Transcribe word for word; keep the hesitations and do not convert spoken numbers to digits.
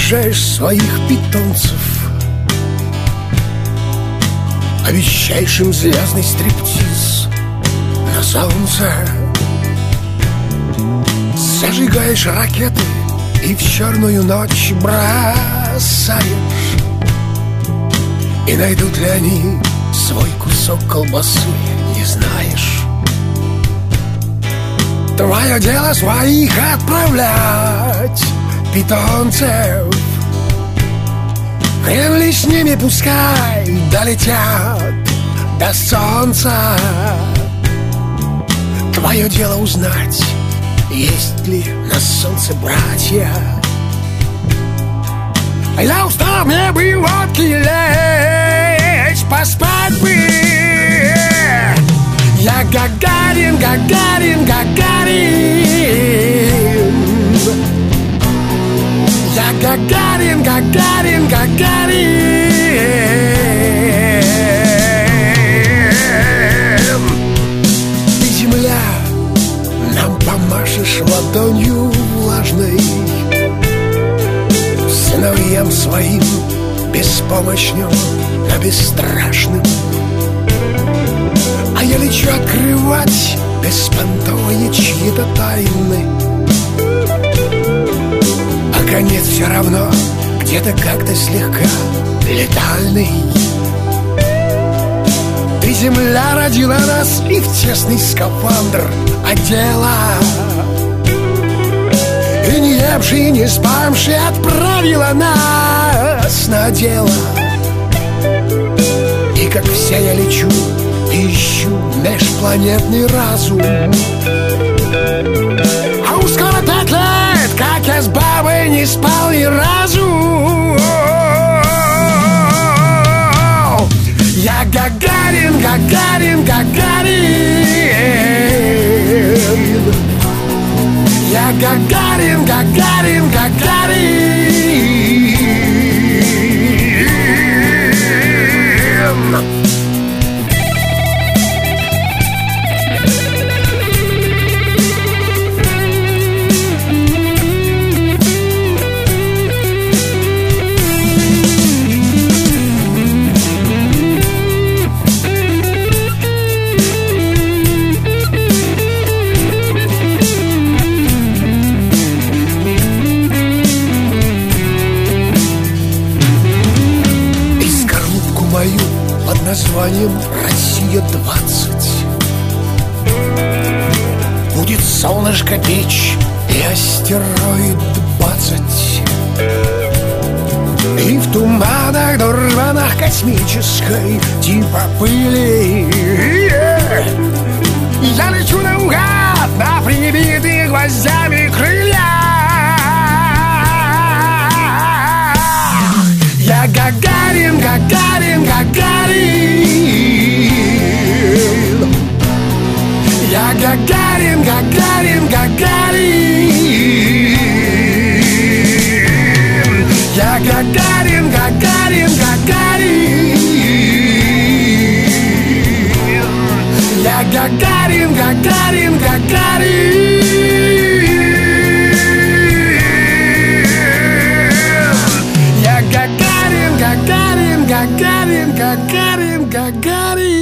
наряжаешь своих питомцев, обещаешь им звездный стриптиз на солнце. Зажигаешь ракеты и в черную ночь бросаешь. И найдут ли они свой кусок колбасы, не знаешь. Твое дело своих отправлять, питомцев. Хрен ли с ними, пускай долетят до солнца. Твое дело узнать, есть ли на солнце братья. Я устал, мне бы водки лечь, поспать бы. Я Гагарин, Гагарин, Гагарин. Я Гагарин, Гагарин, Гагарин. Ты, земля, нам помашешь ладонью влажной, сыновьям своим беспомощным, но бесстрашным. А я лечу открывать беспонтовые чьи-то тайны. А конец все равно где-то как-то слегка летальный. Ты, земля, родила нас и в тесный скафандр одела. И не евший, не спамший отправила нас на дело. И как вся я лечу, ищу межпланетный разум. А уж скоро пять лет, как я с бабой не спал ни разу. Я Гагарин, Гагарин, Гагарин. Я Гагарин, Гагарин, Гагарин. Названием «Россия-двадцать» будет солнышко печь и астероид бацать. И в туманах дурманах космической типа пыли я лечу наугад на прибитые гвоздями крылья. Я Гагарин, Гагарин, Гагарин. Я Гагарин, Гагарин, Гагарин. Я Гагарин, Гагарин, Гагарин. Я Гагарин, Гагарин, Гагарин. Гагарин, Гагарин, Гагарин, Гагарин.